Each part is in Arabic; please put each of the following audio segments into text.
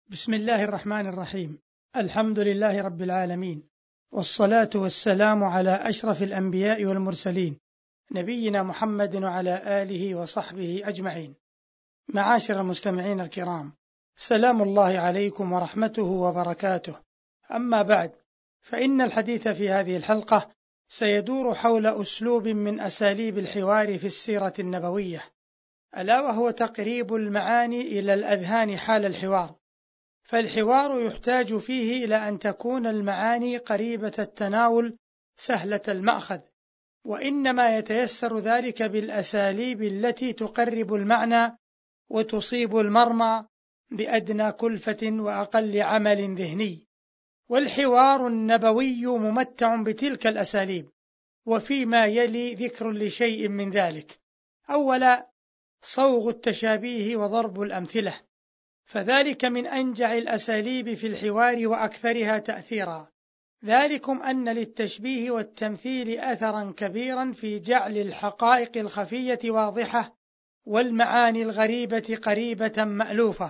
بسم الله الرحمن الرحيم. الحمد لله رب العالمين، والصلاة والسلام على أشرف الأنبياء والمرسلين، نبينا محمد وعلى آله وصحبه أجمعين. معاشر المستمعين الكرام، سلام الله عليكم ورحمته وبركاته. أما بعد، فإن الحديث في هذه الحلقة سيدور حول أسلوب من أساليب الحوار في السيرة النبوية، ألا وهو تقريب المعاني إلى الأذهان حال الحوار. فالحوار يحتاج فيه إلى أن تكون المعاني قريبة التناول سهلة المأخذ، وإنما يتيسر ذلك بالأساليب التي تقرب المعنى وتصيب المرمى بأدنى كلفة وأقل عمل ذهني. والحوار النبوي ممتع بتلك الأساليب، وفيما يلي ذكر لشيء من ذلك. أولا، صوغ التشابيه وضرب الأمثلة، فذلك من أنجع الأساليب في الحوار وأكثرها تأثيرا. ذلكم أن للتشبيه والتمثيل أثرا كبيرا في جعل الحقائق الخفية واضحة والمعاني الغريبة قريبة مألوفة.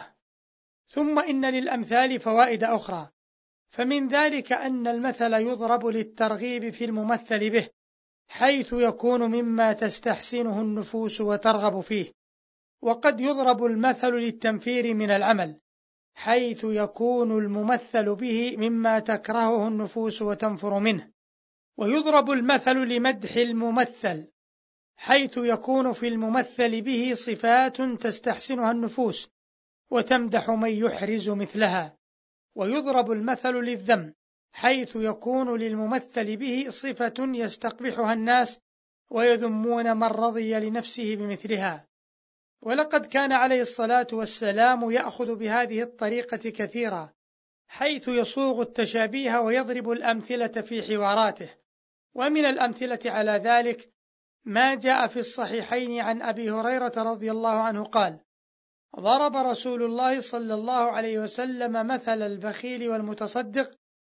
ثم إن للأمثال فوائد أخرى، فمن ذلك أن المثل يضرب للترغيب في الممثل به، حيث يكون مما تستحسنه النفوس وترغب فيه، وقد يضرب المثل للتنفير من العمل، حيث يكون الممثل به مما تكرهه النفوس وتنفر منه. ويضرب المثل لمدح الممثل، حيث يكون في الممثل به صفات تستحسنها النفوس وتمدح من يحرز مثلها. ويضرب المثل للذم، حيث يكون للممثل به صفة يستقبحها الناس ويذمون من رضي لنفسه بمثلها. ولقد كان عليه الصلاة والسلام يأخذ بهذه الطريقة كثيرا، حيث يصوغ التشابيه ويضرب الأمثلة في حواراته. ومن الأمثلة على ذلك ما جاء في الصحيحين عن أبي هريرة رضي الله عنه قال: ضرب رسول الله صلى الله عليه وسلم مثل البخيل والمتصدق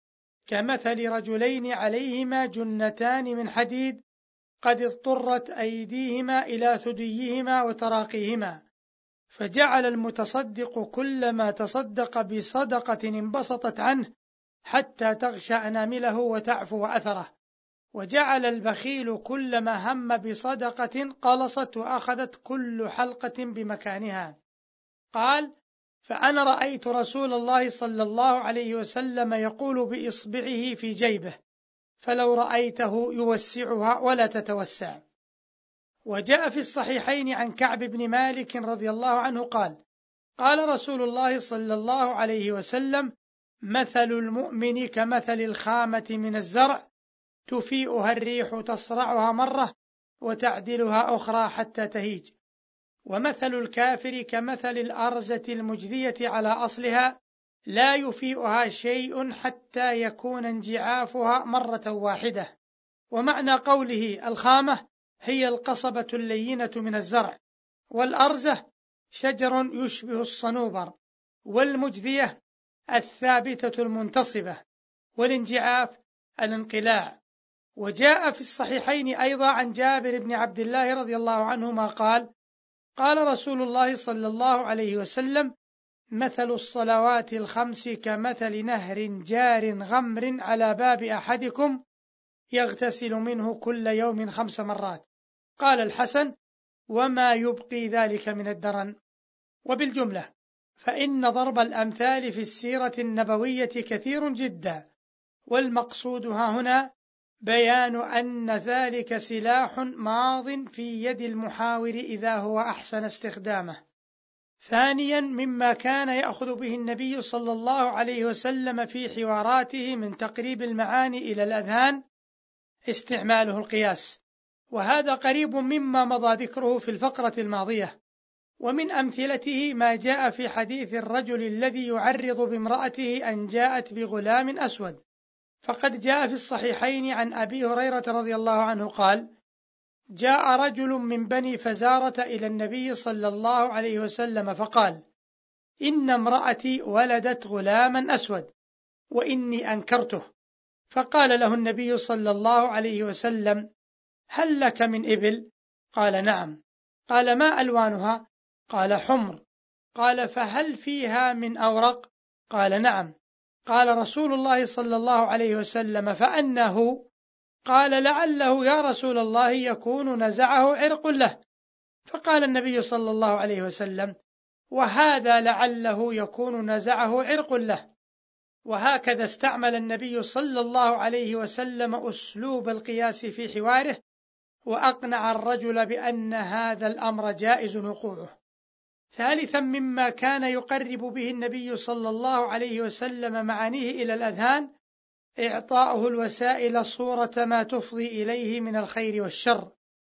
كمثل رجلين عليهما جنتان من حديد قد اضطرت أيديهما إلى ثديهما وتراقيهما، فجعل المتصدق كلما تصدق بصدقة انبسطت عنه حتى تغشى أنامله وتعفو أثره، وجعل البخيل كلما هم بصدقة قلصت وأخذت كل حلقة بمكانها. قال: فأنا رأيت رسول الله صلى الله عليه وسلم يقول بإصبعه في جيبه، فلو رأيته يوسعها ولا تتوسع. وجاء في الصحيحين عن كعب بن مالك رضي الله عنه قال: قال رسول الله صلى الله عليه وسلم: مثل المؤمن كمثل الخامة من الزرع تفيئها الريح تصرعها مرة وتعدلها أخرى حتى تهيج، ومثل الكافر كمثل الأرزة المجذية على أصلها لا يفيئها شيء حتى يكون انجعافها مرة واحدة. ومعنى قوله الخامة هي القصبة اللينة من الزرع، والأرزة شجر يشبه الصنوبر، والمجذية الثابتة المنتصبة، والانجعاف الانقلاع. وجاء في الصحيحين أيضا عن جابر بن عبد الله رضي الله عنهما قال: قال رسول الله صلى الله عليه وسلم: مثل الصلوات الخمس كمثل نهر جار غمر على باب أحدكم يغتسل منه كل يوم 5 مرات. قال الحسن: وما يبقي ذلك من الدرن. وبالجملة فإن ضرب الأمثال في السيرة النبوية كثير جدا، والمقصود هنا بيان أن ذلك سلاح ماض في يد المحاور إذا هو أحسن استخدامه. ثانيا، مما كان يأخذ به النبي صلى الله عليه وسلم في حواراته من تقريب المعاني إلى الأذهان استعماله القياس، وهذا قريب مما مضى ذكره في الفقرة الماضية. ومن أمثلته ما جاء في حديث الرجل الذي يعرض بامرأته أن جاءت بغلام أسود، فقد جاء في الصحيحين عن أبي هريرة رضي الله عنه قال: جاء رجل من بني فزارة إلى النبي صلى الله عليه وسلم فقال: إن امرأتي ولدت غلاما أسود وإني أنكرته. فقال له النبي صلى الله عليه وسلم: هل لك من إبل؟ قال: نعم. قال: ما ألوانها؟ قال: حمر. قال: فهل فيها من أورق؟ قال: نعم. قال رسول الله صلى الله عليه وسلم: فأنه؟ قال: لعله يا رسول الله يكون نزعه عرق له. فقال النبي صلى الله عليه وسلم: وهذا لعله يكون نزعه عرق له. وهكذا استعمل النبي صلى الله عليه وسلم أسلوب القياس في حواره، وأقنع الرجل بأن هذا الأمر جائز وقوعه. ثالثا مما كان يقرب به النبي صلى الله عليه وسلم معانيه إلى الأذهان إعطاؤه الوسائل صورة ما تفضي إليه من الخير والشر،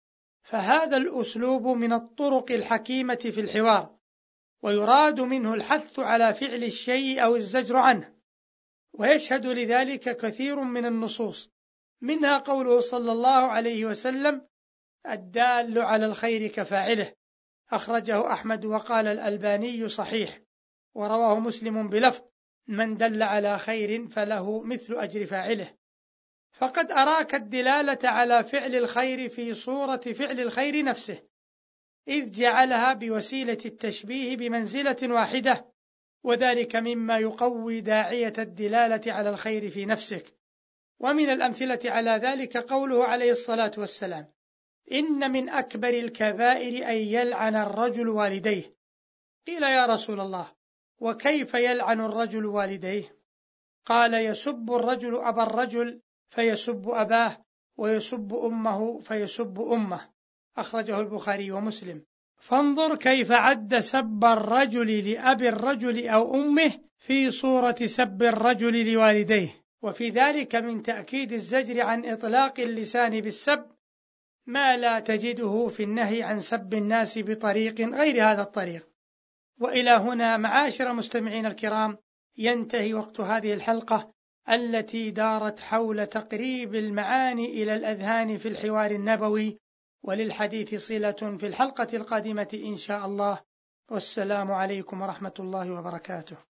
فهذا الأسلوب من الطرق الحكيمة في الحوار، ويراد منه الحث على فعل الشيء أو الزجر عنه، ويشهد لذلك كثير من النصوص، منها قوله صلى الله عليه وسلم: الدال على الخير كفاعله. أخرجه أحمد وقال الألباني صحيح، ورواه مسلم بلفظ: من دل على خير فله مثل أجر فاعله. فقد أراك الدلالة على فعل الخير في صورة فعل الخير نفسه، إذ جعلها بوسيلة التشبيه بمنزلة واحدة، وذلك مما يقوي داعية الدلالة على الخير في نفسك. ومن الأمثلة على ذلك قوله عليه الصلاة والسلام: إن من أكبر الكبائر أن يلعن الرجل والديه. قيل: يا رسول الله، وكيف يلعن الرجل والديه؟ قال: يسب الرجل أبا الرجل فيسب أباه، ويسب أمه فيسب أمه. أخرجه البخاري ومسلم. فانظر كيف عد سب الرجل لأبي الرجل أو أمه في صورة سب الرجل لوالديه، وفي ذلك من تأكيد الزجر عن إطلاق اللسان بالسب ما لا تجده في النهي عن سب الناس بطريق غير هذا الطريق. وإلى هنا معاشر مستمعين الكرام ينتهي وقت هذه الحلقة التي دارت حول تقريب المعاني إلى الأذهان في الحوار النبوي، وللحديث صلة في الحلقة القادمة إن شاء الله. والسلام عليكم ورحمة الله وبركاته.